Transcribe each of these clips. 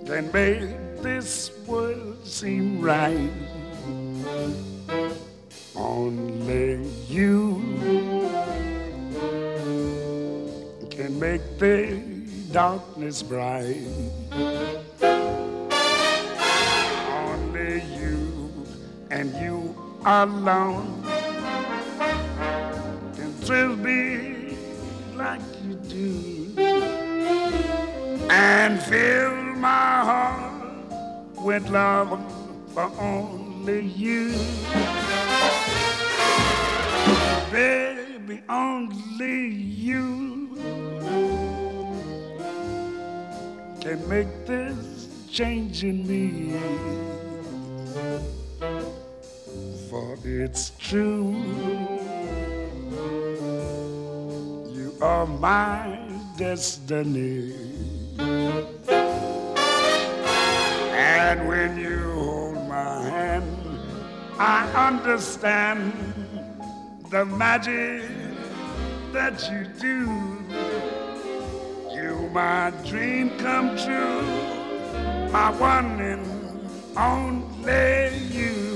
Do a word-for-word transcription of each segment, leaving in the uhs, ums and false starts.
can make this world seem right. Only you can make the darkness bright. Only you and you alone can thrill me like you do and fill my heart with love for only you. Baby, only you can make this change in me. For it's true, you are my destiny. And when you hold my hand, I understand the magic that you do. You, my dream come true, my one and only you.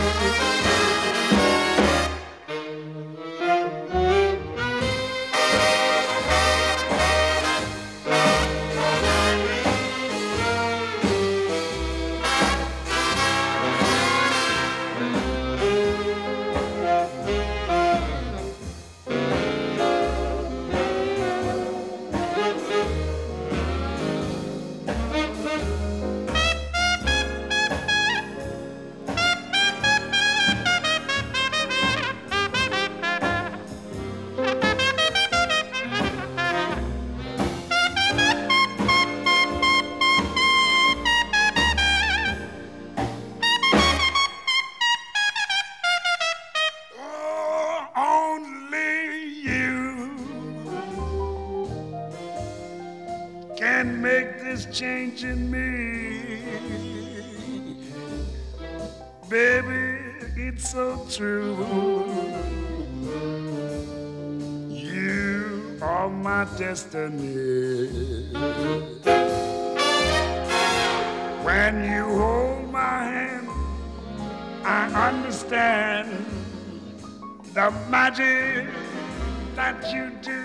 Can make this change in me. Baby, it's so true. You are my destiny. When you hold my hand, I understand the magic that you do.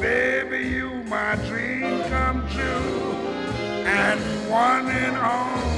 Baby, you my dream come true, and one and all